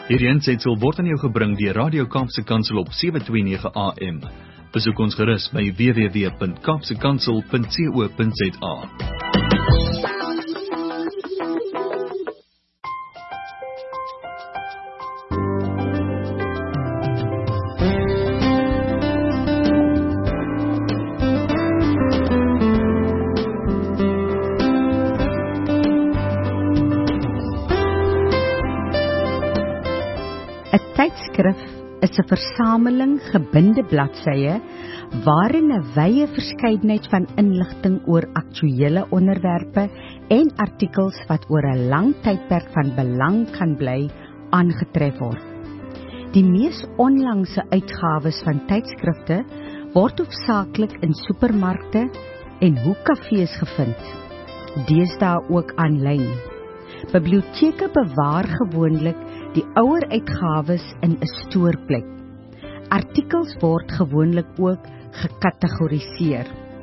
Hierdie aansetsel word aan jou gebring deur Radio Kaapse Kansel op 729 AM. Besoek ons gerus by www.kapsekansel.co.za. Tydskrif is 'n versameling gebinde bladsye waarin 'n wye verskeidenheid van inligting oor aktuelle onderwerpe en artikels wat oor 'n lang tydperk van belang kan bly aangetref word. Die mees onlangse uitgawes van tydskrifte word hoofsaaklik in supermarkte en hoekkafees gevind, deesdae ook aanlyn. Biblioteke bewaar gewoonlik die ouer uitgawes in 'n stoorplek. Artikels word gewoonlik ook gekategoriseer.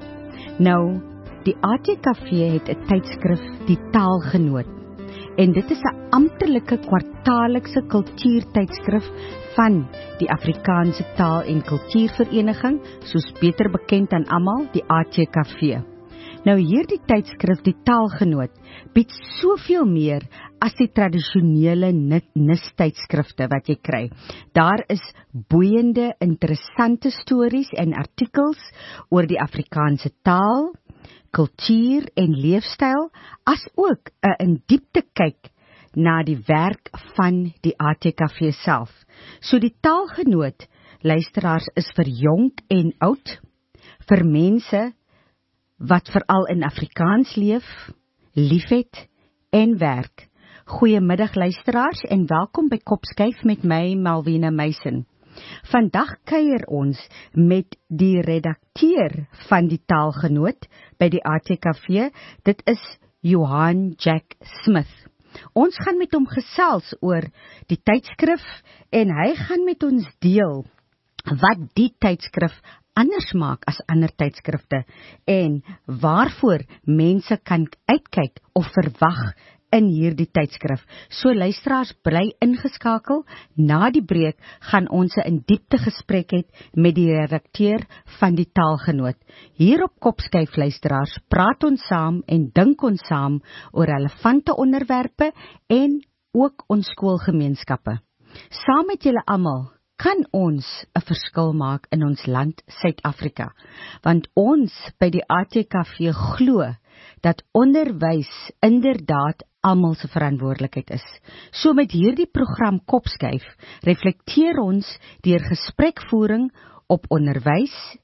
Nou, die ATKV het 'n tydskrif, die Taalgenoot, en dit is 'n amptelike kwartaallikse kultuurtydskrif van die Afrikaanse Taal- en Kultuurvereniging, soos beter bekend aan almal, die ATKV. Nou hierdie tydskrif, die Taalgenoot, bied soveel meer as die tradisionele NIS-tydskrifte wat jy kry. Daar is boeiende, interessante stories en artikels oor die Afrikaanse taal, kultuur en leefstyl, as ook 'n in diepte kyk na die werk van die ATKV self. So die Taalgenoot, luisteraars, is vir jonk en oud, vir mense wat veral in Afrikaans leef, liefhet en werk. Goeiemiddag luisteraars en welkom by Kopskuif met my, Malvina Meisen. Vandag kuier ons met die redakteur van die Taalgenoot by die ATKV. Dit is Johan Jack Smith. Ons gaan met hom gesels oor die tydskrif en hy gaan met ons deel wat die tydskrif anders maak as ander tydskrifte en waarvoor mense kan uitkyk of verwag in hierdie tydskrif. So luisteraars, bly ingeskakel. Na die breek gaan ons 'n in diepte gesprek hê met die redakteur van die Taalgenoot. Hier op Kopskuif, luisteraars, praat ons saam en dink ons saam oor relevante onderwerpe en ook ons skoolgemeenskappe. Saam met julle almal kan ons 'n verskil maak in ons land Suid-Afrika, want ons by die ATKV glo dat onderwys inderdaad almal se verantwoordelikheid is. So met hierdie program Kopskuif reflekteer ons deur gesprekvoering op onderwys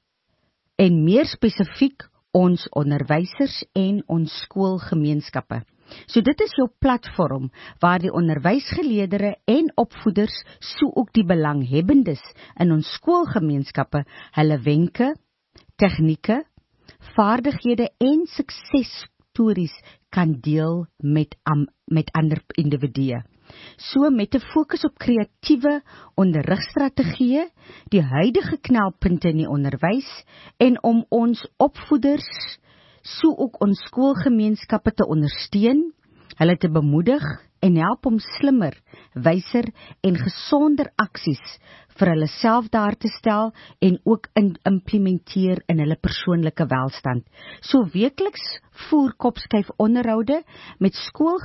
en meer spesifiek ons onderwysers en ons skoolgemeenskappe. So dit is jou platform waar die onderwysgeleerders en opvoeders, so ook die belanghebbendes in ons skoolgemeenskappe, hulle wenke, tegnieke, vaardighede en suksesstories kan deel met ander individue. So met 'n fokus op kreatiewe onderrigstrategieë, die huidige knelpunte in die onderwys en om ons opvoeders so ook ons skoolgemeenskappe te ondersteun, hulle te bemoedig en help om slimmer, wyser en gesonder aksies vir hulle self daar te stel en ook implementeer in hulle persoonlike welstand. So weekliks voer Kopskuif onderhoude met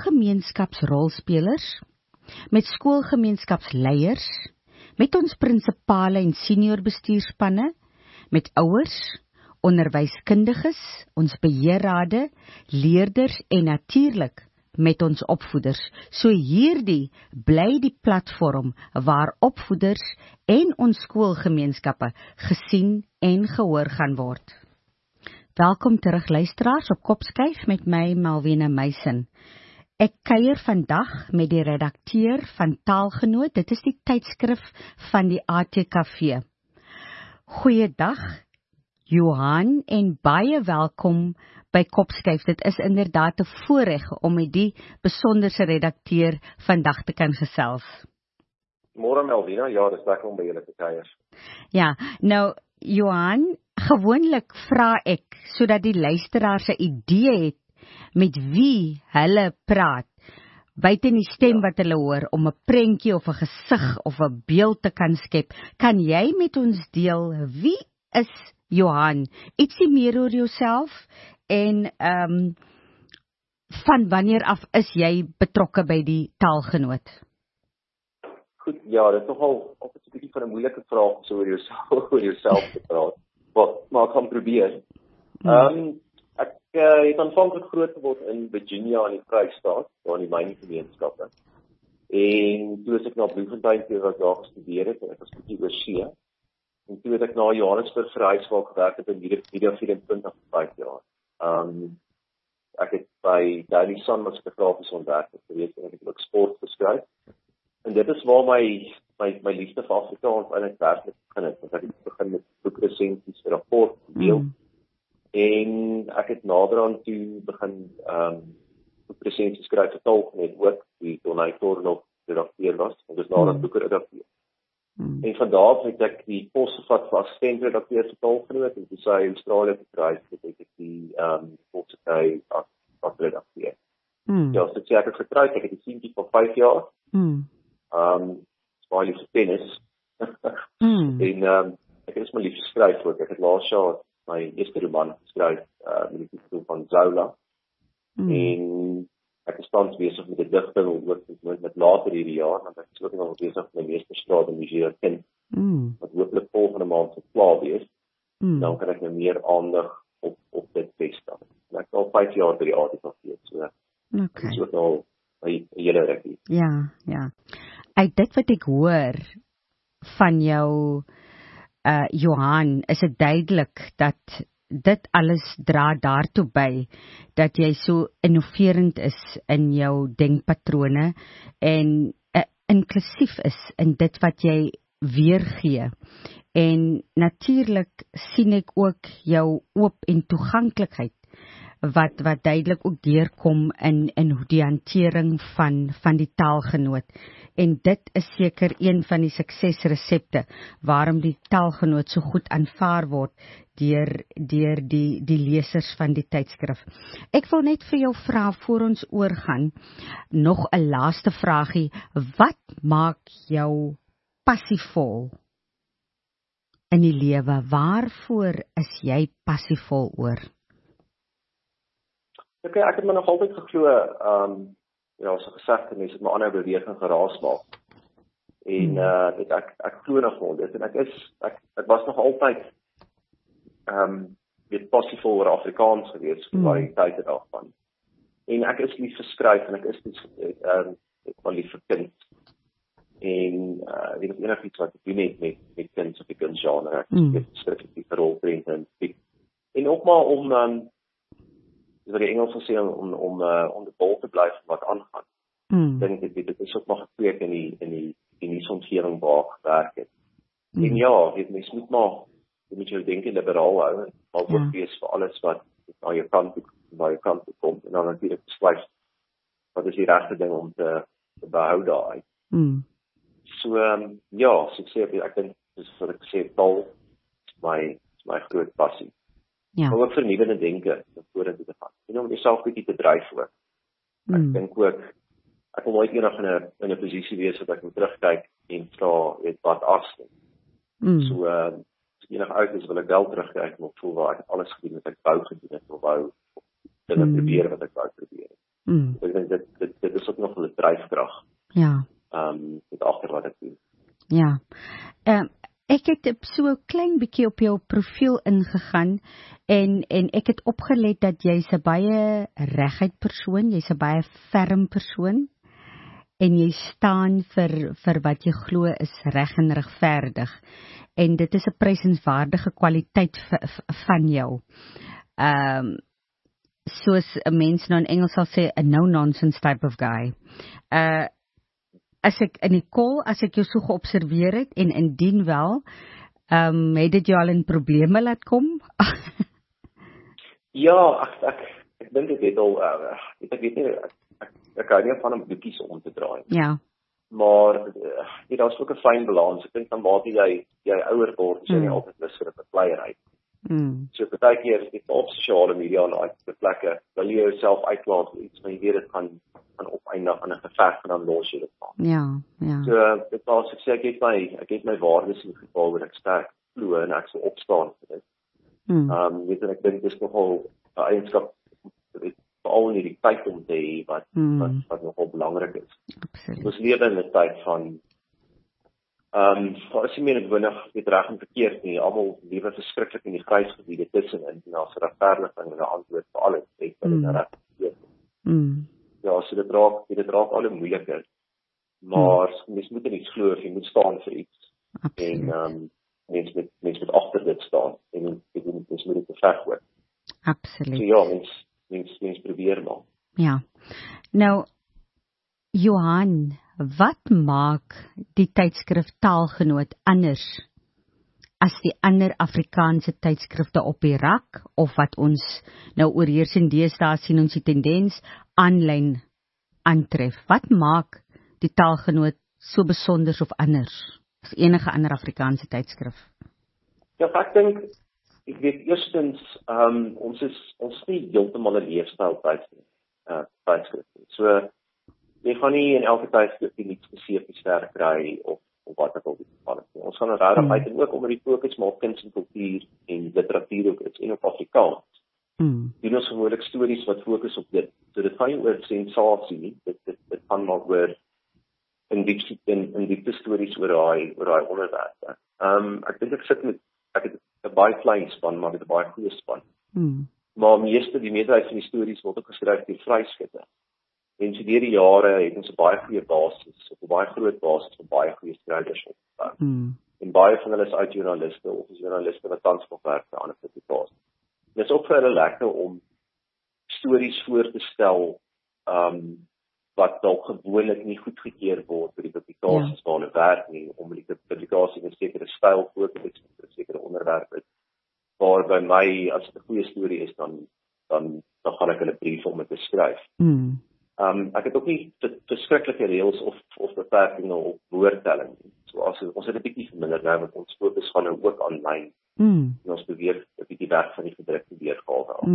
skoolgemeenskapsrolspelers, met skoolgemeenskapsleiers, met ons prinsipale en senior bestuurspanne, met ouers, onderwyskundiges, ons beheerrade, leerders en natuurlik met ons opvoeders. So hierdie bly die platform waar opvoeders en ons skoolgemeenskappe gesien en gehoor gaan word. Welkom terug luisteraars op Kopskuif met my, Malvina Meisen. Ek kuier vandag met die redakteur van Taalgenoot. Dit is die tydskrif van die ATKV. Goeiedag Johan en baie welkom by Kopskuif. Dit is inderdaad 'n voorreg om met die besonderse redakteur vandag te kan gesels. Môre Melvina, ja, dis lekker om by julle te kuier. Ja, nou Johan, gewoonlik vra ek sodat die luisteraars 'n idee het met wie hulle praat. buite die stem wat hulle hoor, om 'n prentjie of 'n gesig of 'n beeld te kan skep. Kan jy met ons deel, wie is Johan? Ietsie meer oor jouself en van wanneer af is jy betrokke by die Taalgenoot? Goed, ja, dit is nogal altyd 'n bietjie van 'n moeilike vraag so oor jouself te praat. Maar ek gaan probeer. Ek het aanvanklik groot geword in Virginia in die Vrystaat, waar in die myngemeenskappe. En toe ek na Bloemfontein toe was daar gestudeer het, en ek was bietjie oor see. En toe het ek na Johannesburg verhuis waar ek gewerk het in Media 24 vir 5 jaar. Ek het by Daily Sun as grafiese ontwerper gewees en ek het ook sport geskryf. En dit is waar my liefde vir Afrikaans eintlik werklik begin het. Want ek het begin met boekresensies vir rapport deel. En ek het naderhand toe begin boekresensies skryf vir Taalgenoot ook, die Donator nog redakteur was, en dus naderhand boekredakteur. En vandaar het ek die pos gevat vir assistent-redakteur vir Taalgenoot, en toe sy Australië gekry het ek die pos gekry as redakteur. Ja, so ek het getrouwd, ek het die seentjie van 5 jaar. Baie lief vir tennis. En ek het my lief geskryf ook. Ek het laas jaar my eerste roman geskryf met die titel van Zola. En ek is tans besig met 'n digting oor met later hierdie jaar, want ek is ook nog besig met my meestersgraad in Museum Kind. Wat hopelik volgende maand sal klaar wees. Dan kan ek nou meer aandag op dit vestig. En ek is al 5 jaar by die ATKV, so dit is ook al 'n hele rukkie. Ja. Uit dit wat ek hoor van jou, Johan, is dit duidelik dat dit alles dra daartoe by dat jy so innoverend is in jou denkpatrone en inklusief is in dit wat jy weergee. En natuurlik sien ek ook jou oop en toeganklikheid wat duidelik ook deurkom in die hantering van die Taalgenoot. En dit is seker een van die suksesresepte waarom die Taalgenoot so goed aanvaar word deur die lesers van die tydskrif. Ek wil net vir jou vra voor ons oorgaan, nog 'n laaste vraagie, wat maak jou passievol in die lewe? Waarvoor is jy passievol oor? Okay, ek het my nog altyd geglo, so gesegde mense het my aanhou beweging geraas maak. En ek glo nog wel dit en ek was nog altyd passievol oor Afrikaans gewees vir baie tyd daarvan. En ek is lief vir skryf en ek is lief vir kuns. En dit is enigiets wat ek doen het met kuns of die kunsgenre. Ek skryf vir rolprente en fiks. En ook maar om wat die Engels sê om die bal te bly wat aangaan. Dink ek dit is ook maar gekweek in die omgewing waar ek gewerk het. En ja, mens moet jou denke liberaal hou en ook wees vir alles wat na jou kant toe kom en dan natuurlik besluit wat is die regte ding om te behou daai. So so ek sê ek dink dis wat ek sê taal is my groot passie. Maar ook vernuwende denke vorentoe te gaan. En om jouself bietjie te dryf ook. Ek dink ook ek wil nooit eendag in 'n posisie wees dat ek moet terugkyk en vra wat afstel. So as ek eendag uit is wil ek wel terugkyk en op voel waar ek alles gedoen het, ek wou gedoen het of wou dinge probeer wat ek wou probeer. Ek dink dit is ook nog 'n dryfkrag. Dit agter wat ek doen. Ek het so 'n klein bietjie op jou profiel ingegaan en ek het opgelet dat jy's 'n baie reguit persoon, jy's 'n baie ferm persoon en jy staan vir wat jy glo is reg en regverdig. En dit is 'n prysenswaardige kwaliteit van jou. Soos 'n mens nou in Engels sal sê, a no-nonsense type of guy. As ek in die call, as ek jou so geobserveer het, en indien wel, het dit jou al in probleme laat kom? Ja, ek dink dit het al, ek weet nie, ek hou nie van om boekies om te draai. Maar, daar is ook 'n fyn balans. Ek dink dan mate jy ouer word, is jy nie altyd lus vir 'n bepleierheid. So baie keer op sosiale media en daai plekke, wil jy jouself uitlaat vir iets, maar jy weet dit gaan opeindig aan 'n geveg en dan los jy dit van. Ja. So dit was ek sê ek het my waardes in geval wat ek sterk glo en ek sal opstaan vir dit. Weet ek dink dis nogal 'n eienskap veral in hierdie tyd om te hê wat nogal belangrik is. Absoluut. Ons lewe in 'n tyd van as jy meer winnig met reg en verkeerd nie, almal lewe verskriklik in die grys gebiede tussenin en daar's regverdiging en 'n antwoord vir alles, net wat dit reg is. Ja, so dit raak al hoe moeiliker. Maar mens moet nie glo of jy moet staan vir iets. Absoluut. En mens moet agter dit staan en mens moet dit beveg word. Absoluut. So ja, mens probeer maar. Ja. Nou Johan, wat maak die tydskrif Taalgenoot anders as die ander Afrikaanse tydskrifte op die rak, of wat ons nou oorheersend deesdae sien ons die tendens aanlyn aantref? Wat maak die Taalgenoot so besonder of anders as enige ander Afrikaanse tydskrif? Ja, ek dink, ek weet eerstens, ons is nie heeltemal 'n leefstyl tydskrif. So jy gaan nie in elke tydskrif iets spesifies sterk kry of wat ek al die geval is. Ons gaan regtig uit en ook omdat die fokus maar op kuns en kultuur en literatuur ook is en op Afrikaans. Doen ons gewoonlik stories wat fokus op dit. So dit gaan nie oor sensasie nie. Dit gaan maar oor in diepte stories oor daai onderwerpe. Ek dink ek het 'n baie klein span, maar met 'n baie goeie span. Maar die meerderheid van die stories word ook geskryf deur vryskutte. En so deur die jare het ons 'n baie goeie basis, of 'n baie groot basis van baie goeie skrywers opgebou. En baie van hulle is oud-joernaliste of joernaliste wat tans nog werk vir ander publikasies. Dit is ook vir hulle lekker om stories voor te stel wat dalk gewoonlik nie goedgekeur word vir die publikasies waar hulle werk nie, om die publikasie 'n sekere styl voor te lees vir 'n sekere onderwerp is. Waar by my, as dit 'n goeie storie is, dan gaan ek hulle brief om dit te skryf. Ek het ook nie verskriklike reëls of beperkings op woordtelling nie. So ons het 'n bietjie verminder nou, want ons fokus gaan nou ook aanlyn. En ons beweeg 'n bietjie weg van die gedrukte weergawe af.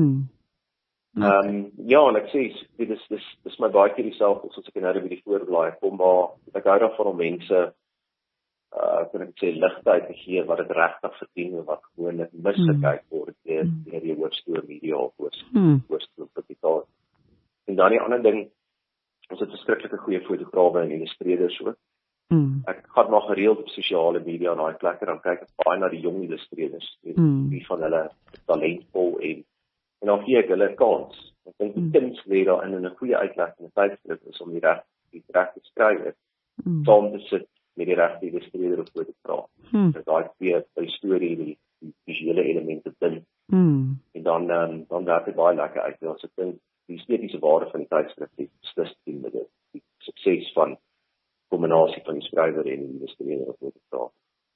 Ja, en ek sê, dis my baie keer dieselfde soos ek nou by die voorblaai kom, maar ek hou daarvan om mense kan ek sê ligtheid te gee wat dit regtig verdien en wat gewoonlik misgekyk word deur die hoofstroom media of hoofstroom publikasie. En dan die ander ding, ons het verskriklike goeie fotograwe en illustreerders ook. Ek gaan maar gereeld op sosiale media en daai plekke dan kyk ek baie na die jong illustreerders. Wie van hulle talentvol en dan gee ek hulle 'n kans. Ek dink die kuns lê daarin en 'n goeie uitleg in 'n tydskrif is om die regte skrywer saam te sit met die regte illustreerder of fotograaf. Dat daai twee by storie die visuele elemente binne. En dan werk dit baie lekker uit. Ons dink die estetiese waarde van die tydskrif is beslis met die sukses van kombinasie van die skrywer en die illustreerder of fotograaf.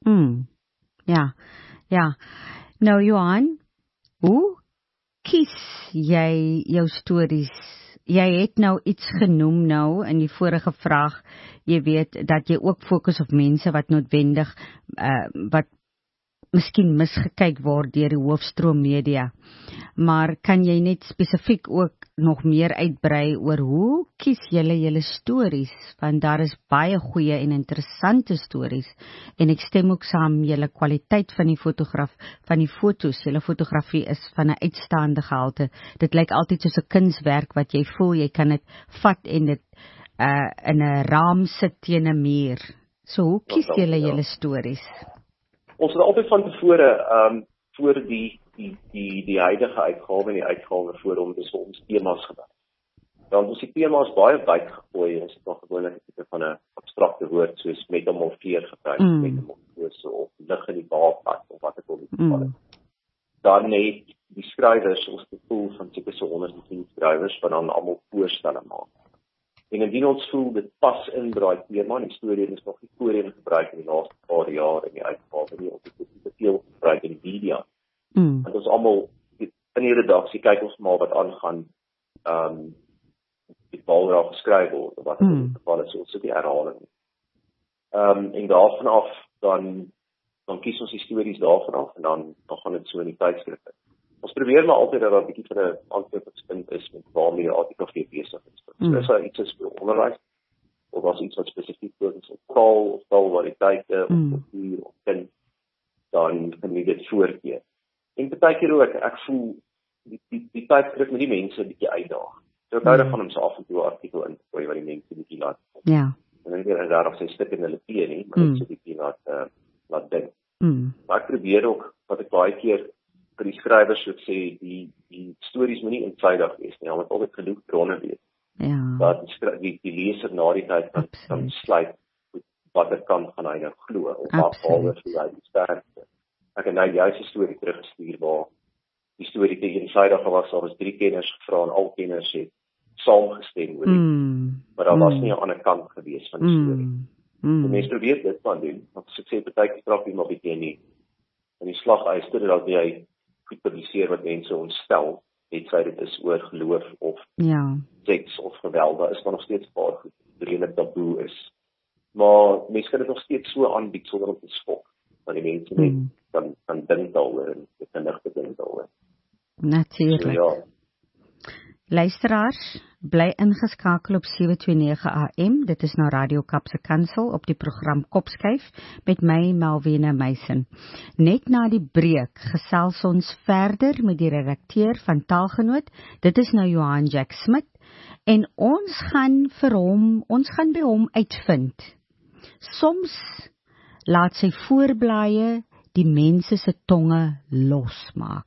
Ja. Nou Johan, hoe kies jy jou stories? Jy het nou iets genoem nou in die vorige vraag, jy weet dat jy ook fokus op mense wat noodwendig wat miskien misgekyk word deur die hoofstroom media. Maar kan jy net spesifiek ook nog meer uitbrei oor hoe kies julle stories? Want daar is baie goeie en interessante stories en ek stem ook saam, julle kwaliteit van die fotos, julle fotografie is van 'n uitstaande gehalte. Dit lyk altyd soos 'n kunswerk wat jy voel jy kan dit vat en dit in 'n raam sit teen 'n muur. So hoe kies julle stories? Ons het altyd van tevore voor die huidige uitgawe en die uitgawe voor hom dis ons temas gebruik. Dan ons die temas baie wyd gegooi. Ons het nog gewoonlik 'n tipe van 'n abstrakte woord soos metamorfeer gebruik, metamorfose of lig in die baadpad of wat ek al die geval het. Dan het die skrywers ons gevoel van seker so 110 skrywers wat dan almal voorstelle maak. En indien ons voel dit pas in by daai tema, die storie is nog nie voorheen gebruik in die laaste paar jaar in die uitgawe nie, of dit is te veel gebruik in die media. Want ons almal in die redaksie kyk ons maar wat aangaan die bal raak geskryf word of wat in die geval is ons die herhaling. En daarvan af dan dan kies ons die stories daarvan af en dan gaan dit so in die tydskrifte. Ons probeer maar altyd dat daar 'n bietjie van 'n aanknopingspunt is met waarmee die ATKV besig is. So is daar iets as vir onderwys, of as iets wat spesifiek fokus op taal of taalvariteite of kultuur of kind, dan kan jy dit voorkeer. En baie keer ook, ek voel die tydskrif met die mense 'n bietjie uitdaag. So ek hou daarvan om so af en toe 'n artikel in te gooi wat die mense bietjie laat. Ja. En dan is daar nog sy stuk in hulle tee nie, maar dit so bietjie laat dink. Maar ek probeer ook, wat ek baie keer vir die skrywers sou sê, die stories moenie eensydig wees nie, want altyd genoeg bronne wees. Ja. Dat die leser na die tyd kan besluit watter kant gaan hy nou glo of wat alweer vir hy die sterkste. Ek het nou juist 'n storie teruggestuur waar die storie te eensydig was, daar was 3 kenners gevra en al kenners het saamgestem oor dit. Maar daar was nie 'n ander kant gewees van die storie. Die mense probeer dit van doen, want as ek sê baie keer trap jy maar bietjie in die slaguister dat jy goed publiseer wat mense ontstel, het sy dit is oor geloof of seks of geweld, daar is maar nog steeds paar goed redelik taboe is. Maar mense kan dit nog steeds so aanbied sonder om te skok, want die mense net kan dink daaroor en dit kan ligte dink daaroor. Natuurlijk. So, ja. Luisteraars, bly ingeskakel op 729 AM. Dit is nou Radio Kaapse Kansel op die program Kopskuif met my Malvina Meisen. Net na die breek gesels ons verder met die redakteur van Taalgenoot. Dit is nou Johan Jack Smit en ons gaan by hom uitvind. Soms laat sy voorblaaie die mense se tonge losmaak.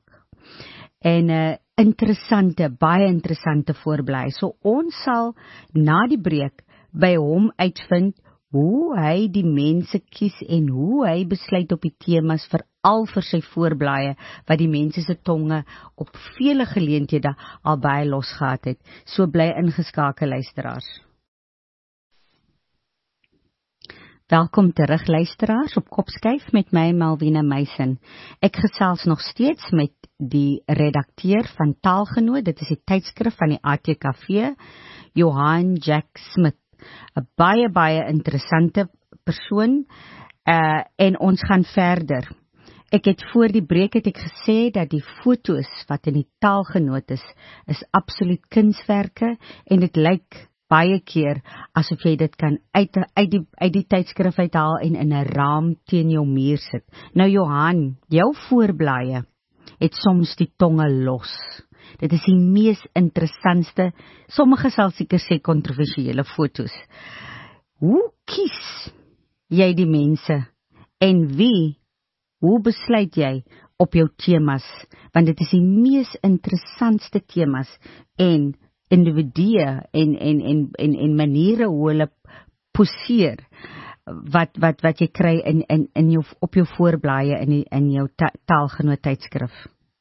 En baie interessante voorblaai. So ons sal na die breek by hom uitvind hoe hy die mense kies en hoe hy besluit op die temas veral vir sy voorblaaie wat die mense se tonge op vele geleenthede al baie losgehad het. So bly ingeskakel luisteraars. Welkom terug luisteraars op Kopskuif met my Malvina Meisen. Ek gesels nog steeds met die redakteur van Taalgenoot, dit is die tydskrif van die ATKV, Johan Jack Smit. 'n baie interessante persoon en ons gaan verder. Ek het voor die breek gesê dat die foto's wat in die Taalgenoot is absoluut kunswerke en dit lyk baie keer asof jy dit kan uit die tydskrif uithaal en in 'n raam teen jou muur sit. Nou Johan, jou voorblaaie het soms die tonge los. Dit is die mees interessantste, sommige sal seker sê kontroversiële foto's. Hoe kies jy die mense en hoe besluit jy op jou temas? Want dit is die mees interessantste temas en individue en maniere hoe hulle poseer wat jy kry in jou op jou voorblaaie in jou Taalgenoot tydskrif.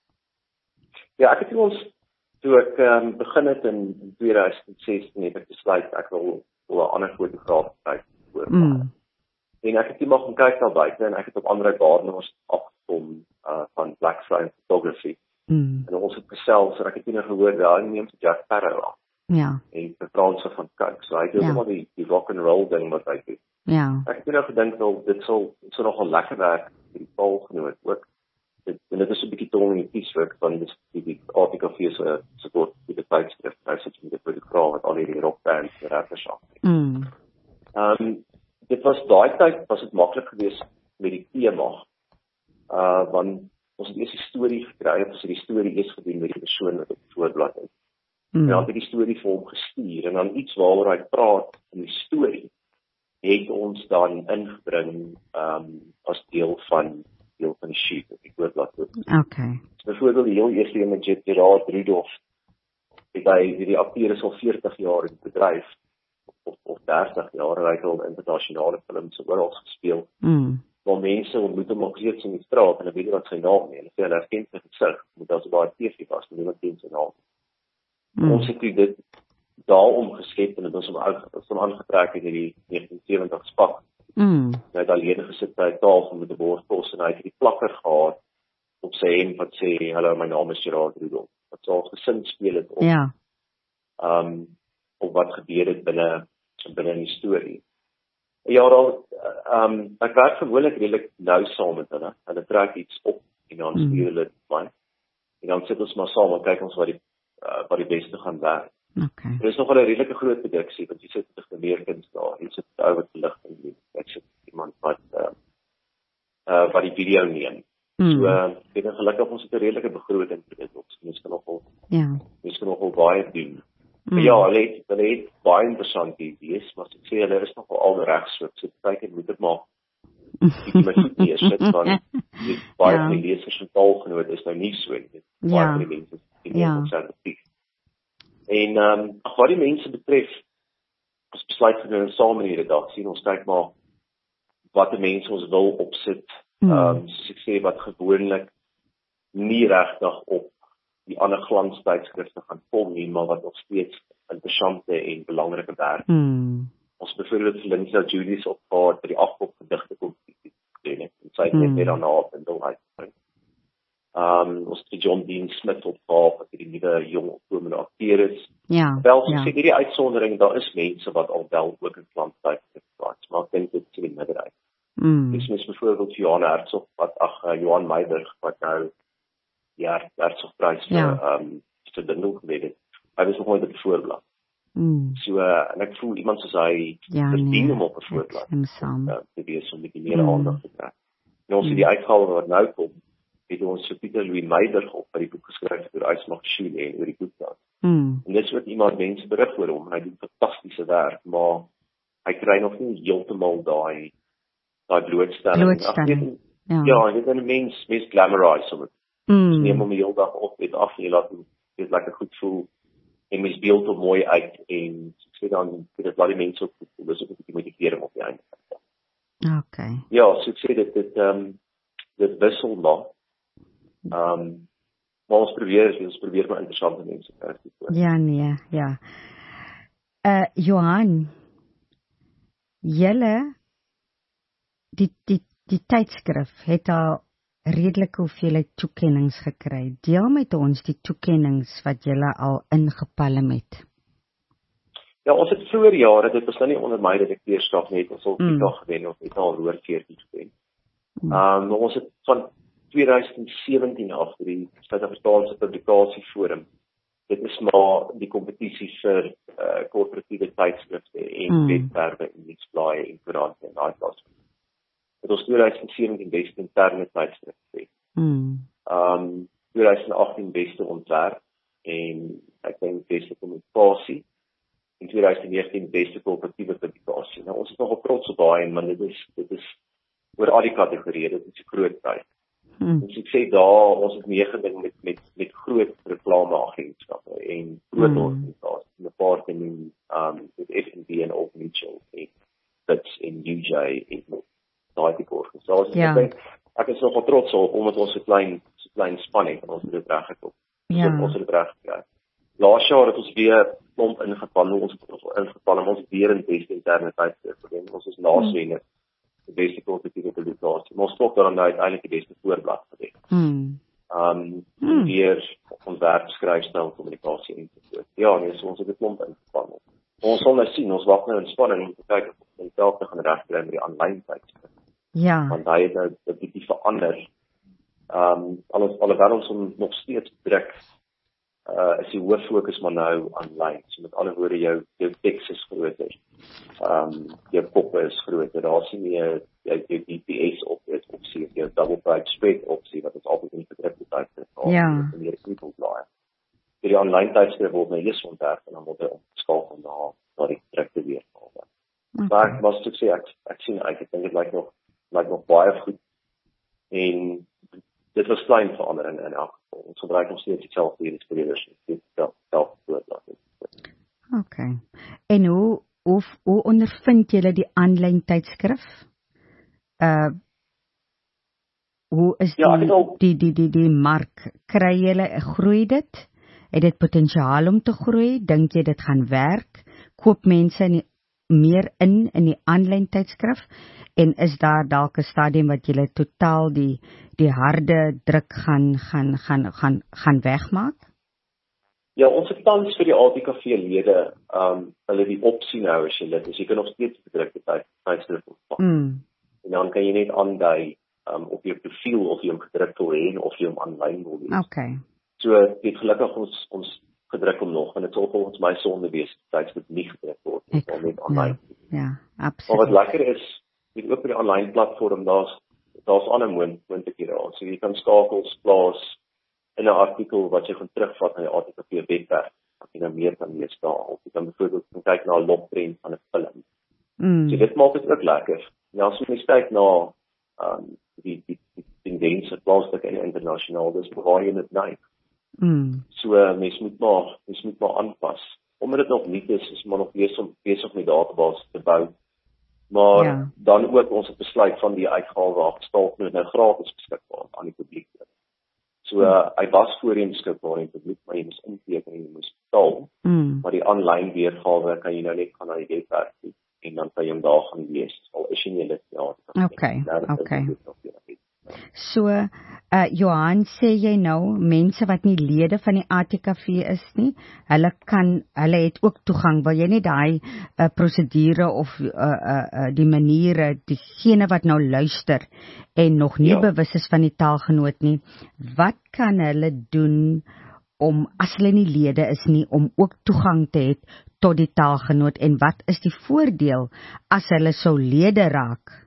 Ja, ek het toe ek begin het in 2016 het ek besluit ek wil 'n ander fotograaf kyk voorblaaie. En ek het maar gaan kyk daar buite en ek het op Andre Gardners afgekom van Black Flame Photography. En ons het gesels en ek het nie gehoor daar neem se Jack Sparrow. Ja. En die Franse van kyk. So hy het heeltemal die rock and roll ding wat hy doen. Ja. Ek het gedink dit sal nogal lekker werk vir die Taalgenoot ook. Dit is 'n bietjie tongenies werk van die ATKV se kort die tydskrif presies met die fotograaf wat al hierdie rockbands en rappers af. Dit was daai tyd was dit maklik geweest met die tema. Want ons het eers die storie gekry, ons het die storie eers gedoen met die persoon wat op die voorblad is. En dan het ek die storie vir hom gestuur en dan iets waaroor hy praat in die storie het ons dan ingebring as deel van die shoot op die voorblad. Okay. So byvoorbeeld die heel eerste een met Gerard Rudolph, die akteur is al 40 jaar in die bedryf of 30 jaar, hy het al internasionale films oral gespeel. Maar mense ontmoet hom ook steeds in die straat en hulle weet wat sy naam is. Hulle herken sy gesig, moet as baie TV was, maar niemand ken sy naam. Ons het dit daarom geskep en dit ons hom aangetrek in die 1970 spak. Hy het alleen gesit by 'n tafel met 'n bordpos en hy het die plakker gehad op sy hemp wat sê, hallo, my naam is Gerard Rudolph. Wat so gesin speel het op wat gebeur het binne in die storie. Ja, ek werk gewoonlik redelik nou saam met hulle. Hulle trek iets op en dan stuur hulle dit vir my. En dan sit ons maar saam en kyk ons wat die beste gaan werk. Okay. Er is nogal 'n redelike groot produksie, want jy sit met 'n meerkens daar, jy sit ou wat ligting doen. Ek sit iemand wat die video neem. So, ek het gelukkig ons het 'n redelike begroting vir dit. Ons kan nogal baie doen. Maar ja, hulle het baie interessante idees, maar ek sê hulle is nogal al regs, so ek kyk en moet dit maak. Ek my voet neersit, want baie van die lesers en taalgenoot is nou nie so nie. Baie van die mense is nie konservatief. En wat die mense betref, ons besluit vir nou saam in die redaksie, ons kyk maar wat die mense ons wil opsit, soos ek sê, wat gewoonlik nie regtig op die ander glanstydskrifte gaan kom nie, maar wat nog steeds interessante en belangrike werk. Ons byvoorbeeld vir Lindsay Julius opgehad vir die afkop gedigte kompetisie gedoen het, en sy het net daarna op en dol uitgebring. Ons het John Dean Smith opgehad, wat die nuwe jong opkomende akteur is. Wel, soos sê, hierdie uitsondering, daar is mense wat al wel ook in glanstydskrifte praat, maar ek dink dit is die middelheid. Dis mens byvoorbeeld Johan Herzog, Johan Meiberg, wat nou die Herzogprys vir Dindel gewen het. Hy was nog nooit op die voorblad. So, en ek voel iemand soos hy verdien om op die voorblad te wees, om die meer aandag te kry. En ons die uitgawe wat nou kom, het ons vir Pieter Louis Meiberg op by die boek geskryf oor Ysmach Schule en oor die boekplaas. En dit is wat iemand mense berig oor hom, hy doen fantastiese werk, maar hy kry nog nie heeltemal daai blootstelling. Ja, dit is 'n mens glamorise om dit. Neem hom die hele dag op, weet af en jy laat hom lekker goed voel en mens beeld hom mooi uit en ek sê dan, dit laat die mense ook goed voel, dis ook 'n bietjie motivering op die einde. Okay. Ja, so ek sê dit wissel maar. Maar ons probeer maar interessante mense kry. Johan, julle die tydskrif het al redelike hoeveelheid toekennings gekry. Deel met ons die toekennings wat julle al ingepalm het. Ja, ons het vroeër jare, dit was nou nie onder my redakteurskap nie, ons het die dag gewen, ons het al oor 14 gewen. Maar ons het van 2017 af die Suid-Afrikaanse Publikasieforum. Dit is maar die kompetisie vir korporatiewe tydskrifte en webwerwe en nuusblaaie en koerante en daai klas. Het ons 2017 beste interne tydskrif gekry. 2018 beste ontwerp en ek dink beste kommunikasie. In 2019 beste korporatiewe publikasie. Nou ons is nogal trots op daai, maar dit is oor al die kategorieë, dit is 'n groot tyd. Dus ek sê daar, ons het meegeding met groot reklameagentskappe en groot organisasies, en 'n paar te noem, met F&B en Old Mutual en Bits en UJ en daai tipe organisasies. Ek is nogal trots op, omdat ons so klein span het, en ons het dit reg gekry. Ons het dit reg gekry. Laas jaar het ons weer klomp ingepalm, ons het weer in beste interne tydskrif gewen, ons is laaswenner. Die beste korporatiewe publikasie. Maar ons klop daarom nou uiteindelik die beste voorblad gewen. Weer ontwerp, skryfstyl, kommunikasie en so. Ja, so ons het 'n klomp ingespan. Ons sal nou sien, ons wag nou in spanning om te kyk of ons dieselfde gaan regkry met die aanlyn tydskrif. Want hy het nou 'n bietjie verander. Alhoewel ons nog steeds druk, is die hoof fokus maar nou aanlyn. So met ander woorde, jou teks is groter. Jou koppe is groter. Daar sien jy jou DPS opsie, of jou double page spread opsie, wat ons altyd in die gedrukte tydskrif het. Meer kriebelblaai. Die aanlyn tydskrif word nou eers ontwerp en dan word hy omgeskakel na die gedrukte weergawe. Maar ek was te sê, ek sien uit, ek dink dit lyk nog baie goed. En dit was klein verandering in elk geval. Ons gebruik nog steeds dieselfde illustrerers. Okay. En hoe ondervind julle die aanlyn tydskrif? Hoe is die mark? Kry julle, groei dit? Het dit potensiaal om te groei? Dink jy dit gaan werk? Koop mense meer in die aanlyn tydskrif? En is daar dalk 'n stadium wat julle totaal die harde druk gaan wegmaak? Ja, ons het tans vir die ATKV-lede, hulle die opsie nou as jy lid is. Jy kan nog steeds gedrukte tydskrif ontvang. En dan kan jy net aandui op jou profiel of jy hom gedruk wil hê of jy hom aanlyn wil lees. Okay. So, dit gelukkig ons gedruk hom nog, en dit sal volgens my sonde wees, tydskrif nie gedruk word, dit sal net aanlyn. Ja, absoluut. Maar wat lekker is, met ook by die aanlyn platform, daar's ander moontlikhede daar. So jy kan skakels plaas in 'n artikel wat jy gaan terugvat na die ATKV webwerf, wat jy nou meer kan lees daar, of jy kan byvoorbeeld kyk na 'n logprent van 'n film. So dit maak dit ook lekker. Ja, as jy kyk na die tendense plaaslik en internasionaal, dis waar jy dit neig. So mens moet maar aanpas. Omdat dit nog nie is maar nog besig met database te bou. Maar dan ook ons het besluit van die uitgawe afgestalk nou gratis beskikbaar aan die publiek. So hy was voorheen beskikbaar aan die publiek, maar jy moes inteken en jy moes betaal. Maar die aanlyn weergawe kan jy nou net gaan na die webwerf toe en dan kan jy hom daar gaan lees. Al is jy nie lid nie. Okay. So, Johan, sê jy nou, mense wat nie lede van die ATKV is nie, hulle het ook toegang, wil jy nie daai prosedure of die maniere, diegene wat nou luister en nog nie bewus is van die taalgenoot nie, wat kan hulle doen om, as hulle nie lede is nie, om ook toegang te hê tot die taalgenoot, en wat is die voordeel as hulle sou lede raak?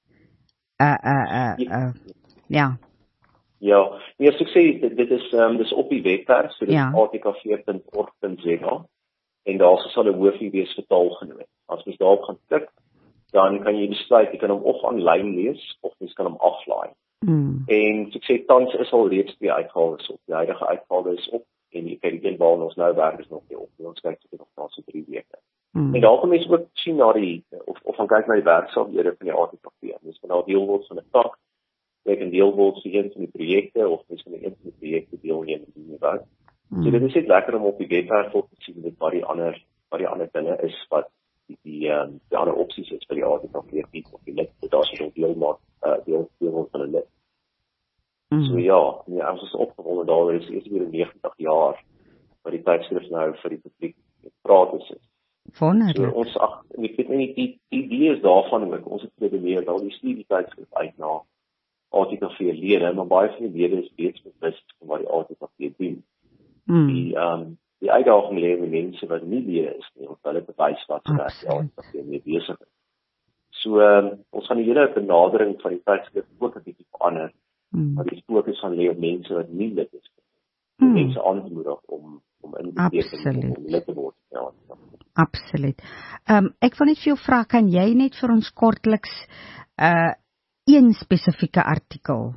Ja, soos ek sê, dit is op die webwerf, so dit is atkv.org.za, en daar sal 'n hoofie wees vir taalgenoot. As mens daarop gaan klik, dan kan jy besluit, jy kan hom of aanlyn lees, of mens kan hom aflaai. En soos ek sê, tans is al reeds 2 uitgawes op, die huidige uitgawe is op, en jy kyk die een waar ons nou werk is nog nie op, ons kyk dit nog na so 3 weke. En daar kan mens ook sien na of gaan kyk na die werksaamhede van die ATKV. Mens kan nou deel word van 'n tak, jy kan deel word vir een van die projekte, of mens kan een van die projekte deelneem in die werk. So dit is net lekker om op die webwerf op te sien met wat die ander dinge is, wat die ander opsies is vir die ATKV, of die lid, daar is ook deel word van 'n lid. So ons is opgewonde daar, is eers weer 90 jaar, wat die tydskrif nou vir die publiek gratis is. Wonderlik. So ek weet nie, die idee is daarvan ook, ons het geredeneer, al die stuur die tydskrif uit na ATKV-lede, maar baie van die lede is reeds bewus van wat die ATKV doen. Die uitdaging lê met mense wat nie lede is nie, of hulle bewys wat die ATKV mee besig is. So, ons gaan die hele benadering van die tydskrif ook 'n bietjie verander, maar die fokus gaan lê op mense wat nie lid is. Mense aanmoedig om in die teken om lid te word. Absoluut. Ek wil net vir jou vra, kan jy net vir ons kortliks een spesifieke artikel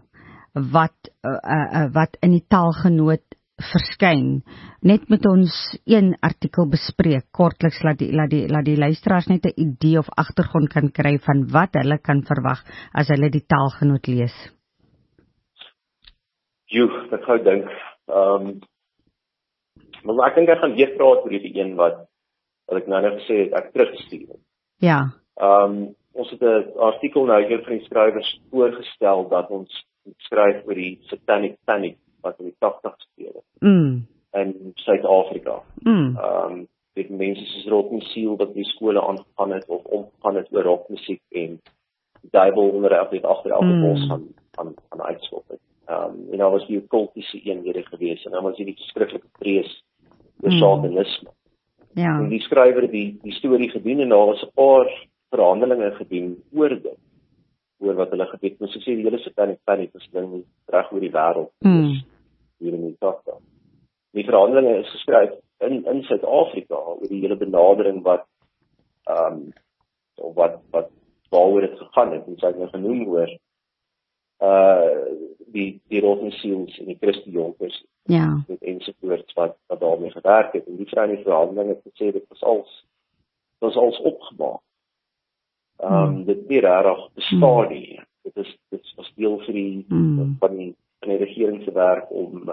wat in die taalgenoot verskyn, net met ons een artikel bespreek, kortliks, laat die luisteraars net 'n idee of agtergrond kan kry van wat hulle kan verwag as hulle die taalgenoot lees. Ek gou dink, maar ek dink ek gaan weer praat oor die een wat ek nou gesê het, ek teruggestuur het. Ja. Ons het 'n artikel nou hier van die skrywers voorgestel dat ons skryf oor die Satanic Panic wat in die 80's speel in Suid-Afrika. Dit mense soos Rotten Seal wat die skole aangegaan het of omgegaan het oor rockmusiek en die duiwel onderwerp het agter elke bos van uitskop het. En daar was die occultiese eenhede gewees en dan was die skriftelike vrees oor satanisme. En die skrywer het die storie gedoen en daar was 'n paar verhandelinge gedoen oor dit, oor wat hulle gedoen het. Soos ek sê, die hele Satanic Panic is ding reg oor die wêreld, hier in die Kaapstad. Die verhandelinge is geskryf in Suid-Afrika oor die hele benadering waaroor dit gegaan het, en sy het nou genoem oor die Rotten Seals en die Christenjonkers ensovoorts wat daarmee gewerk het, en die vrou in die verhandeling het gesê, dit was als opgemaak. Dit nie regtig bestaan nie. Dit was deel van die regeringswerk om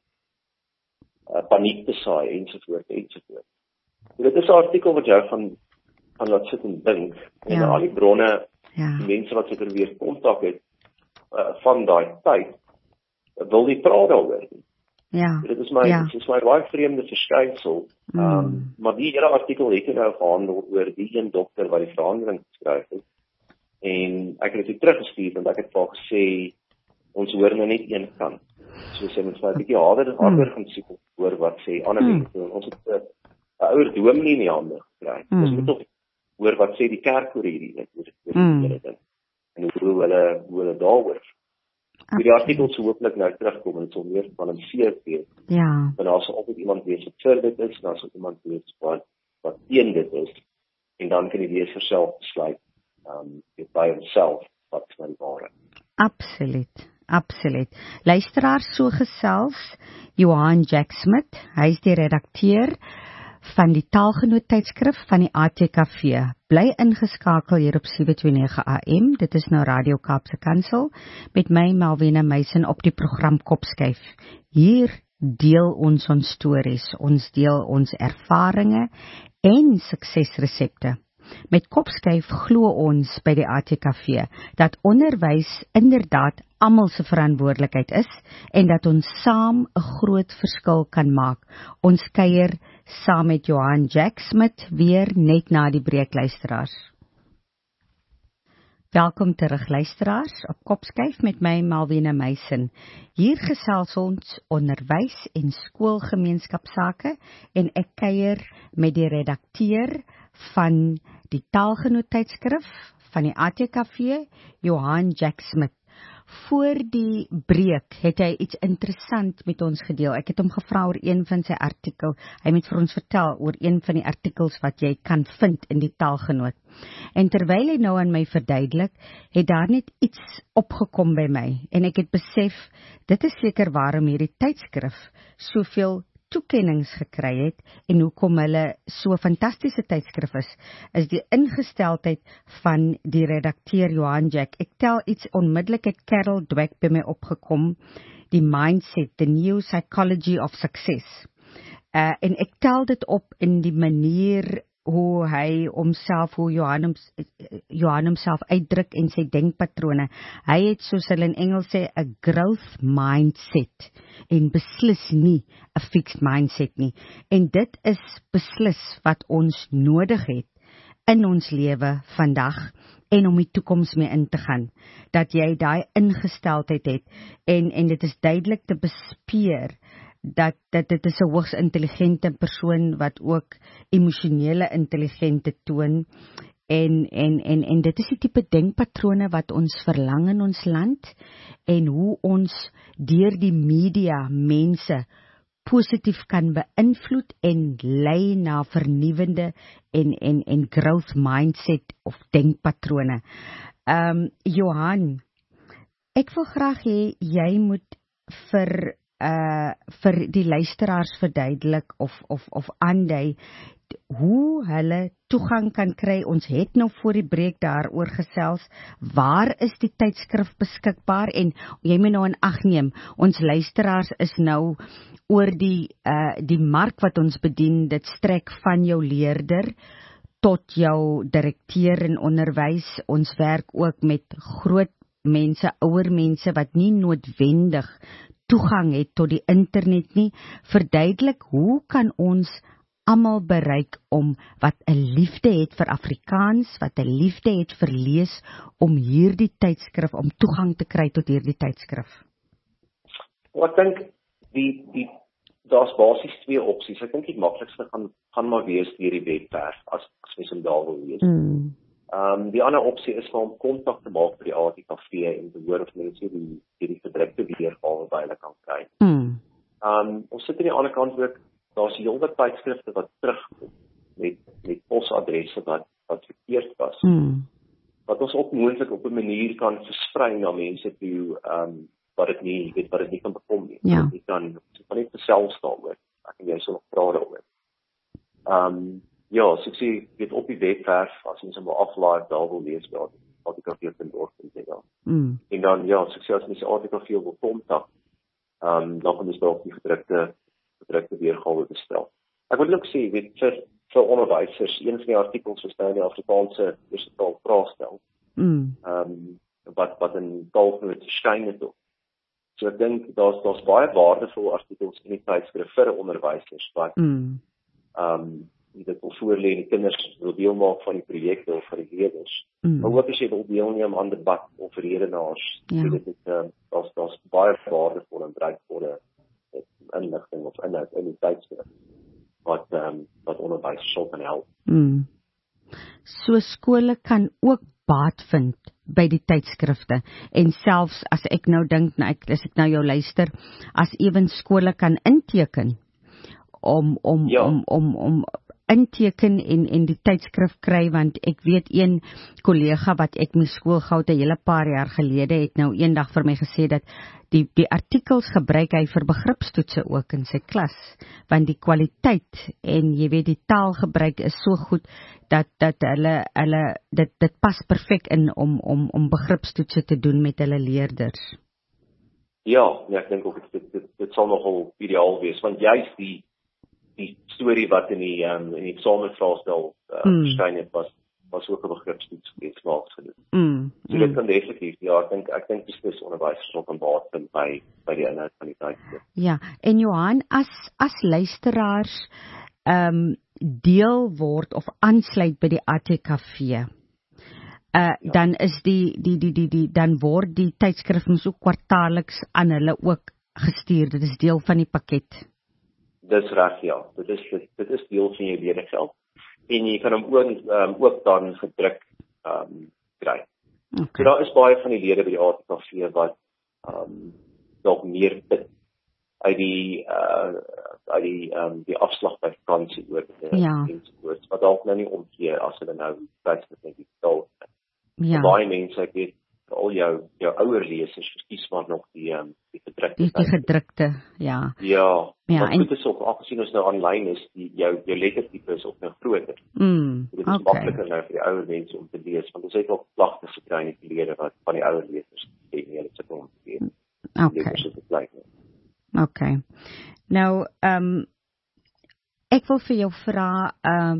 paniek te saai, ensovoort. Dit is 'n artikel wat jou gaan laat sit en dink, en al die bronne, die mense wat ek weer kontak het van daai tyd, wil nie praat daaroor nie. Ja. Dit is my baie vreemde verskynsel. Maar die hele artikel het nou gehandel oor die een dokter wat die verandering geskryf het. En ek het dit teruggestuur want ek het vir gesê ons hoor nou net een kant. So sê mens maar 'n bietjie harder gaan soek hoor wat sê ander mense. Ons het 'n ouer dominee in die hande gekry. Ons moet tog hoor wat sê die kerk oor hierdie ding. En hoe hulle daaroor. Die artikel sou hopelik nou terugkom en dit sal meer gebalanseerd wees. Ja. Want daar sal altyd iemand wees wat vir dit is, daar sal iemand wees wat teen dit is. En dan kan die leser self besluit by homself wat is nou die waarheid. Absoluut. Luisteraar, so gesels Johan Jack Smith, hy is die redakteur van die Taalgenoot tydskrif van die ATKV. Bly ingeskakel hier op 729 AM. Dit is nou Radio Kaapse Kansel met my Malvina Meisen op die program Kopskuif. Hier deel ons stories, ons deel ons ervarings en suksesresepte. Met Kopskuif glo ons by die ATKV dat onderwys inderdaad almal se verantwoordelikheid is en dat ons saam 'n groot verskil kan maak. Ons kuier saam met Johan Jack Smith weer net na die breek, luisteraars. Welkom terug, luisteraars, op Kopskuif met my Malvina Meisen. Hier gesels ons onderwys en skoolgemeenskapsake en ek kuier met die redakteur van die Taalgenoot tydskrif van die ATKV, Johan Jack Smith. Voor die breek het hy iets interessant met ons gedeel. Ek het hom gevra oor een van sy artikel. Hy het vir ons vertel oor een van die artikels wat jy kan vind in die Taalgenoot. En terwyl hy nou aan my verduidelik, het daar net iets opgekom by my. En ek het besef, dit is seker waarom hierdie tydskrif soveel toekennings gekry het en hoekom hulle so 'n fantastiese tydskrif is die ingesteldheid van die redakteur Johan Jack. Ek tel iets onmiddellik het Carol Dweck by my opgekom, die mindset, the new psychology of success. En ek tel dit op in die manier hoe Johan homself uitdruk en sy denkpatrone. Hy het, soos hulle in Engels sê, 'n growth mindset en beslis nie 'n fixed mindset nie. En dit is beslis wat ons nodig het in ons lewe vandag en om die toekoms mee in te gaan. Dat jy daai ingesteldheid het en dit is duidelik te bespeer dat dit is 'n hoogs intelligente persoon wat ook emosionele intelligente toon en dit is die tipe denkpatrone wat ons verlang in ons land en hoe ons deur die media mense positief kan beïnvloed en lei na vernuwende en growth mindset of denkpatrone. Johan, ek wil graag hê jy moet vir die luisteraars verduidelik of aandui hoe hulle toegang kan kry. Ons het nou voor die breek daaroor gesels. Waar is die tydskrif beskikbaar? En jy moet nou in ag neem, ons luisteraars is nou oor die mark wat ons bedien. Dit strek van jou leerder tot jou direkteur in onderwys. Ons werk ook met groot mense, ouer mense wat nie noodwendig toegang het tot die internet nie. Verduidelik, hoe kan ons almal bereik wat 'n liefde het vir Afrikaans, wat 'n liefde het vir lees, om hierdie tydskrif, om toegang te kry tot hierdie tydskrif? Ek dink daar's basies twee opsies. Ek dink die maklikste gaan maar wees deur die webwerf as mens hom daar wil lees. Die ander opsie is om kontak te maak met die ATKV en te hoor of mense die gedrukte weergawe by hulle kan kry. Ons sit aan die ander kant ook, daar's heelwat tydskrifte wat terugkom met posadresse wat verkeerd was. Wat ons ook moontlik op 'n manier kan versprei na mense toe wat dit nie kan bekom nie. Ja. Jy kan net gesels daaroor. Ek en jy sal nog praat daaroor. Ja, so ek sê, weet op die webwerf, as ons hom aflaai, daar wil lees by ATKV.org en dan, ja, so ek sê, as mens die ATKV wil kontak, dan kan ons daar op die gedrukte weergawe bestel. Ek wil ook sê, weet, vir onderwysers, een van die artikels was nou in die Afrikaanse eerste taal vraestel, wat in Taalgenoot verskyn het ook. So ek dink daar's baie waardevolle artikels in die tydskrif vir onderwysers wat dit wil voorlê en die kinders wil deel maak van die projekte of van die leerders. Maar ook as jy wil deelneem aan debat of redenaars, daar's baie waardevolle en bruikvolle inligting of inhoud in die tydskrif wat onderwysers sal kan help. So skole kan ook baat vind by die tydskrifte en selfs as ek nou dink, as ek nou jou luister, as ewen skole kan inteken om inteken en die tydskrif kry, want ek weet een kollega wat ek my skool gehou het 'n hele paar jaar gelede het nou eendag vir my gesê dat die artikels gebruik hy vir begripstoetse ook in sy klas, want die kwaliteit en jy weet die taalgebruik is so goed dat hulle dit pas perfek in om begripstoetse te doen met hulle leerders. Ja, ek dink ook dit sal nogal ideaal wees, want juist die storie wat in die eksamenvraestel verskyn het was ook 'n begripstoets geweest slags gedoen. So dit kan definitief, ek dink dis onderwysers sal kan baat vind by die inhoud van die tydskrif. Ja, en Johan, as luisteraars deel word of aansluit by die ATKV, dan is dan word die tydskrif mos ook kwartaalliks aan hulle ook gestuur. Dit is deel van die pakket. Dis reg, ja. Dit is deel van jou ledegeld. En jy kan hom ook dan gedruk kry. Okay. So daar is baie van die lede by die ATKV wat dalk meer bid uit die afslag by vakansie oor ensovoorts, wat dalk nou nie omgee as hulle nou tydskrif net betaal. Ja. Baie mense, ek weet, al jou ouer lesers verkies maar nog die gedrukte. Die gedrukte, ja. Ja, maar goed is ook, afgesien ons nou online is, jou lettertype is ook nou groter. Dit is makliker nou vir die ouer mense om te lees, want ons het ook klagtes gekry in die verlede wat van die ouer lesers sê, nee, dit sit om te lees. Okay. Nou, ek wil vir jou vra,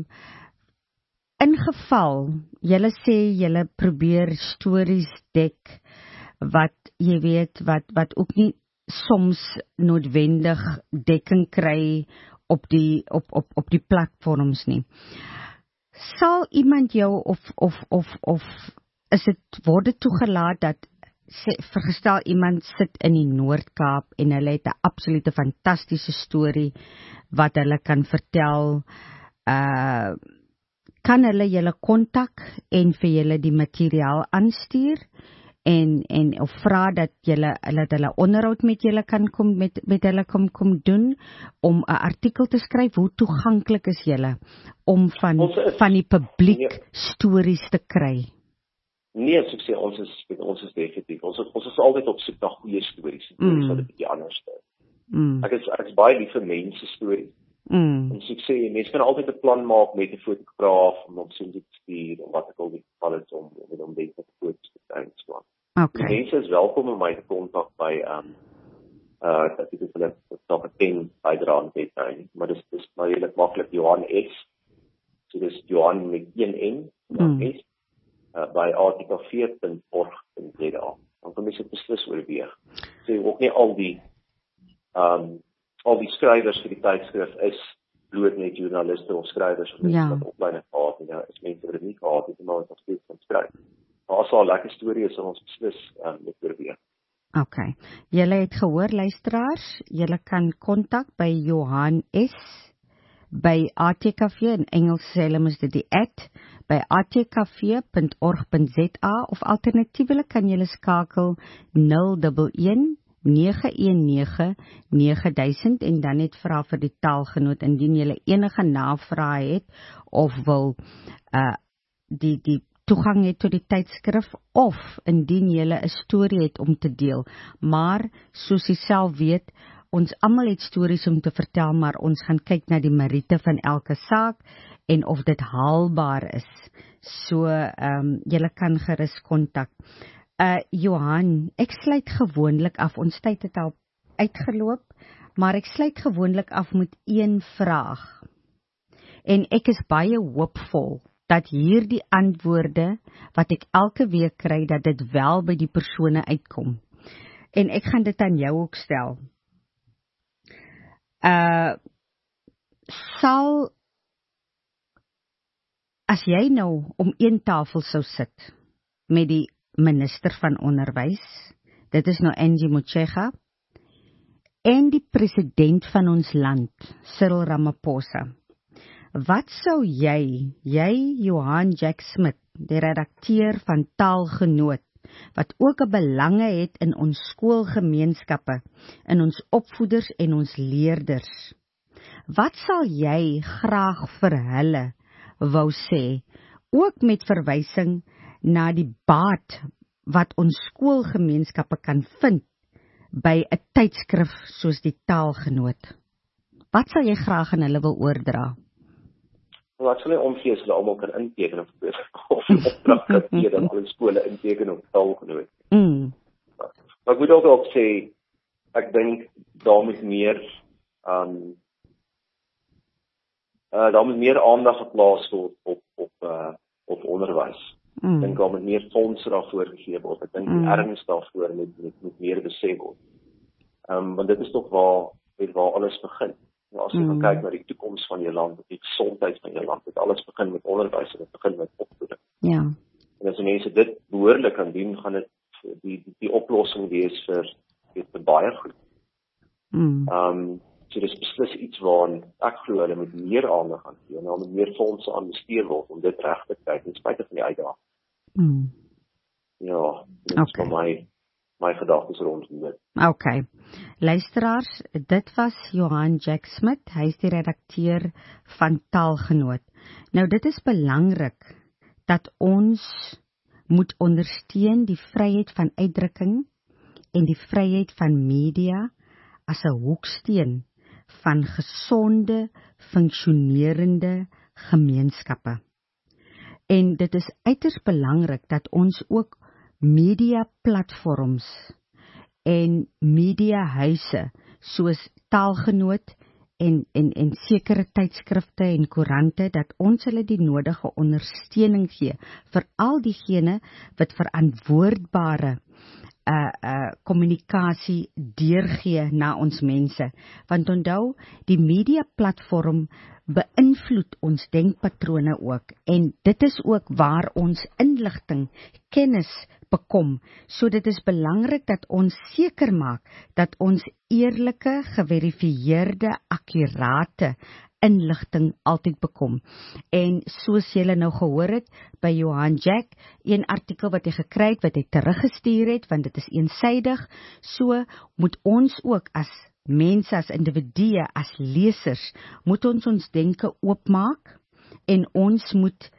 in geval, julle sê julle probeer stories dek wat jy weet wat ook nie soms noodwendig dekking kry op die platforms nie. Sal iemand jou of word dit toegelaat dat vergestel iemand sit in die Noord-Kaap en hulle het 'n absolute fantastiese storie wat hulle kan vertel, kan hulle julle kontak en vir julle die materiaal aanstuur en of vra dat hulle onderhoud met julle kan kom met hulle kom doen om 'n artikel te skryf? Hoe toeganklik is julle om van die publiek stories te kry? Nee, soos ek sê, ons is definitief. Ons is altyd op soek na goeie stories. Stories wat 'n bietjie anders is. Ek is baie lief vir mense stories. En so ek sê, mense kan altyd 'n plan maak met 'n fotograaf om op soontoe te stuur of wat ek al die geval is om dit te foto's te kry. Okay. Die mense is welkom om my te kontak by dat ek hulle dalk 'n pen bydra aan dit nou, maar dis maar redelik maklik. Johan S. So dis Johan met 1 N S by atkv.org.za. Dan kan mense beslis oorweeg. So ook nie al die skrywers vir die tydskrif is bloot net joernaliste of skrywers of mense wat opleiding gehad het. Is mense wat dit nie gehad het, maar wat nog steeds kan skryf. Maar as daar 'n lekker storie is, sal ons beslis met oorweeg. Okay. Julle het gehoor, luisteraars, julle kan kontak by Johan S. by ATKV, in Engels sê hulle mos dit die by atkv.org.za of alternatiefelik kan julle skakel 011 919 9000 en dan net vra vir die taalgenoot indien julle enige navrae het of wil die toegang het tot die tydskrif of indien julle 'n storie het om te deel. Maar soos jy self weet, ons almal het stories om te vertel, maar ons gaan kyk na die meriete van elke saak en of dit haalbaar is. So julle kan gerus kontak. Johan, ek sluit gewoonlik af, ons tyd het al uitgeloop, maar ek sluit gewoonlik af met een vraag. En ek is baie hoopvol dat hierdie antwoorde wat ek elke week kry, dat dit wel by die persone uitkom. en ek gaan dit aan jou ook stel. Sal, as jy nou om een tafel sou sit met die minister van onderwys, dit is nou Angie Motshekga, en die president van ons land, Cyril Ramaphosa, wat sou jy Johan Jack Smith, die redakteur van Taalgenoot, wat ook 'n belange het in ons skoolgemeenskappe, in ons opvoeders en ons leerders, wat sal jy graag vir hulle wou sê, ook met verwysing na die baat wat ons skoolgemeenskappe kan vind by 'n tydskrif soos die Taalgenoot? Wat sal jy graag aan hulle wil oordra? Wat sal jy omgee as hulle almal kan inteken of opdrag kan gee dat alle skole inteken op Taalgenoot? Maar ek moet ook sê, ek dink daar moet meer aandag geplaas word op onderwys. Ek dink daar moet meer fondse daarvoor gegee word. Ek dink die erns daarvoor moet meer besef word. Want dit is toch waar alles begin. As jy gaan kyk na die toekoms van jou land, die gesondheid van jou land, dit alles begin met onderwys en dit begin met opvoeding. Ja. En as die mense dit behoorlik kan doen, gaan dit die oplossing wees vir baie goed. So dis beslis iets waaraan ek glo hulle moet meer aandag aan gee en daar moet meer fondse aan besteed word om dit reg te kry, ten spyte van die uitdaging. Ja, dit is vir my gedagtes rondom dit. Okay. Luisteraars, dit was Johan Jack Smith, hy is die redakteur van Taalgenoot. Nou dit is belangrik dat ons moet ondersteun die vryheid van uitdrukking en die vryheid van media as 'n hoeksteen van gesonde, funksionerende gemeenskappe. En dit is uiters belangrik dat ons ook media platforms en mediahuise soos Taalgenoot en sekere tydskrifte en koerante, dat ons hulle die nodige ondersteuning gee vir al diegene wat verantwoordbare kommunikasie deurgee na ons mense. Want onthou, die media platform beïnvloed ons denkpatrone ook, en dit is ook waar ons inligting, kennis bekom. So dit is belangrik dat ons seker maak dat ons eerlike, geverifieerde, akkurate inligting altyd bekom. En soos julle nou gehoor het by Johan Jack, een artikel wat hy gekry het, wat hy teruggestuur het, want dit is eensaidig, so moet ons ook as mense, as individue, as lesers, moet ons denke oopmaak, en ons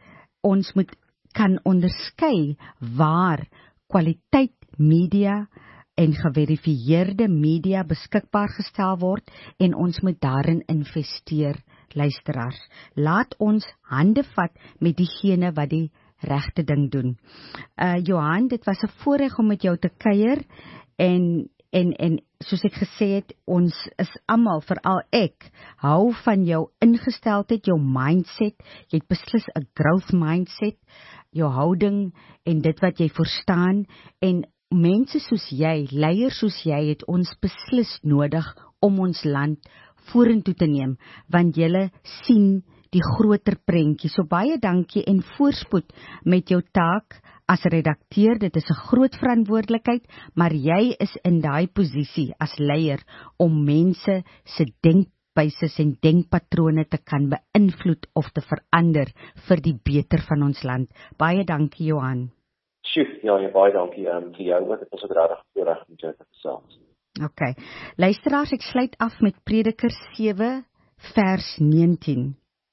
moet kan onderskei waar kwaliteit media en geverifieerde media beskikbaar gestel word, en ons moet daarin investeer, luisteraars. Laat ons hande vat met diegene wat die regte ding doen. Johan, dit was 'n voorreg om met jou te kuier, en soos ek gesê het, ons is almal, veral ek, hou van jou ingesteldheid, jou mindset, jy het beslis 'n growth mindset, jou houding en dit wat jy verstaan, en mense soos jy, leiers soos jy, het ons beslis nodig om ons land vorentoe te neem, want julle sien die groter prentjie. So baie dankie en voorspoed met jou taak as redakteur. Dit is 'n groot verantwoordelikheid, maar jy is in daai posisie as leier om mense se denkwyse en denkpatrone te kan beïnvloed of te verander vir die beter van ons land. Baie dankie, Johan. Ja, baie dankie vir jou, want dit is ook regtig voorreg om jou te gesels. Okay. Luisteraars, ek sluit af met Prediker 7 vers 19.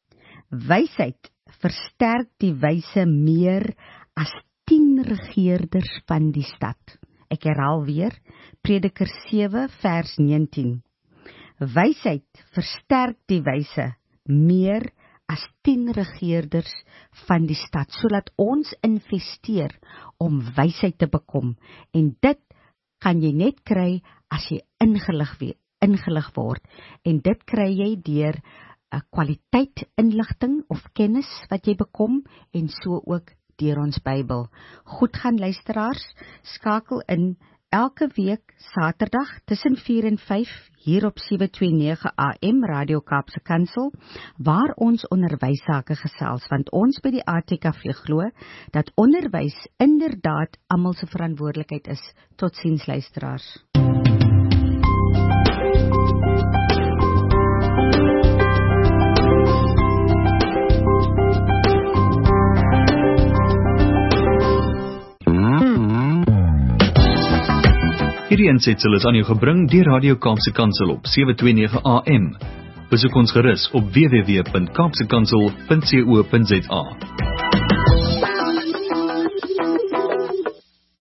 Wysheid versterk die wyse meer as 10 regeerders van die stad. Ek herhaal weer, Prediker 7 vers 19. Wysheid versterk die wyse meer as 10 regeerders van die stad, sodat ons investeer om wysheid te bekom. En dit kan jy net kry as jy ingelig word. En dit kry jy deur 'n kwaliteit inligting of kennis wat jy bekom, en so ook deur ons Bybel. Goed gaan, luisteraars, skakel in elke week Saterdag tussen 4 en 5 hier op 729 AM Radio Kaapse Kansel, waar ons onderwysake gesels, want ons by die ATKV glo dat onderwys inderdaad almal se verantwoordelikheid is. Totsiens luisteraars. Hierdie insetsel is aan jou gebring deur Radio Kaapse Kansel op 729 AM. Besoek ons gerus op www.kaapsekansel.co.za.